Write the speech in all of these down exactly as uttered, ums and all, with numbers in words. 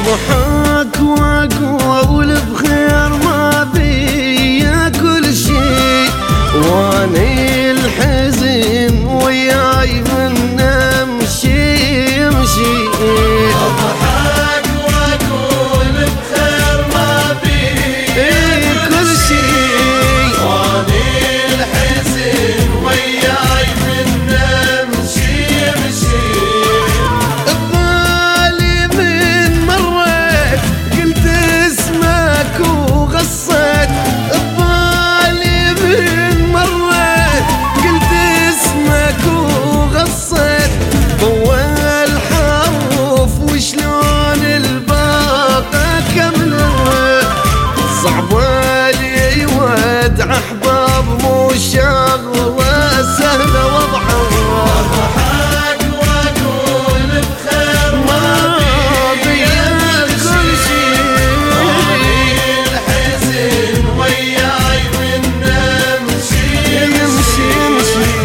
اضحك واقول بخير ما بي كل شي، واني الحزن وياي من امشي امشي. اضحك واقول بخير ما بي كل شي، واني الحزن وياي من امشي امشي. ببالي من مرت قلت اسمك وغصت، ببالي من مرت قلت اسمك وغصت. طول حرف وشلون الباقة كملت، صعب لي ودع احباب مو شغلة سهلة وضحها. اضحك واقول بخير ما بي كل شي، واني الحزن وياي من امشي امشي امشي.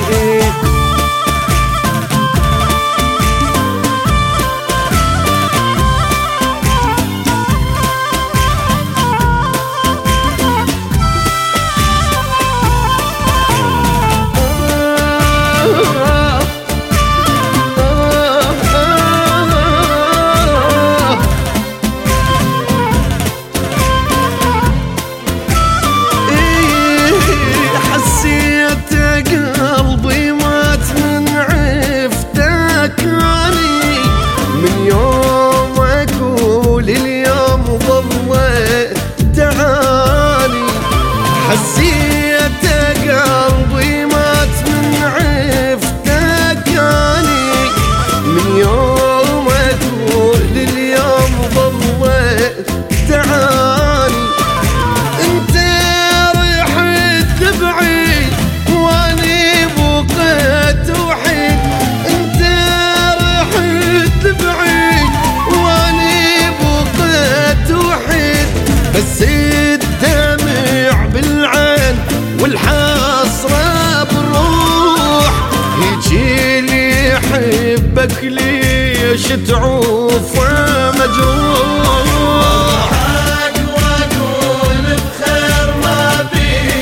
قلبي مات من عفتك اني، من يومك ولليوم ضليت تعاني. حسيت قلبي مات من عفتك اني، من يومك ولليوم ضليت تعاني. انت رحت لبعيد واني بقيت وحيد، انت رحت لبعيد واني بقيت وحيد. بس الدمع بالعين والحسرة بالروح، هيجي اللي يحبك ليش تعوفه مجروح. اضحك واقول بخير ما بي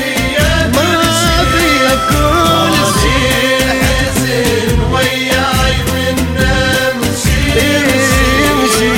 كل شي، الحزن وياي من امشي امشي.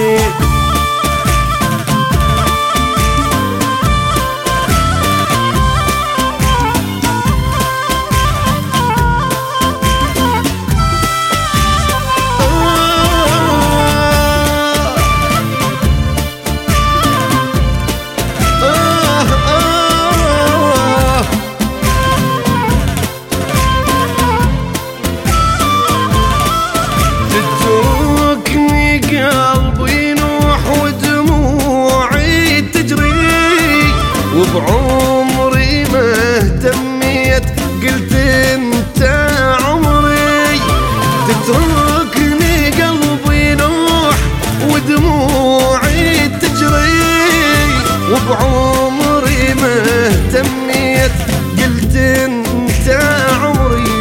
تتركني قلبي ينوح ودموعي تجري، وبعمري ما اهتميت قلت انت عمري. تتركني قلبي ينوح ودموعي تجري، وبعمري ما اهتميت قلت انت عمري.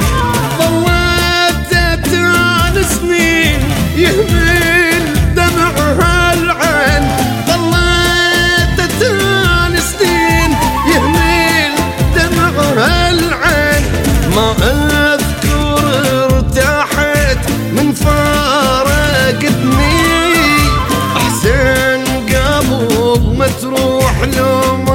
سنين يهمل دمعها العين، ظلت تاني سنين يهمل دمعها العين. ما اذكر ارتاحت من فارقتني، احسن قبل ما تروح لو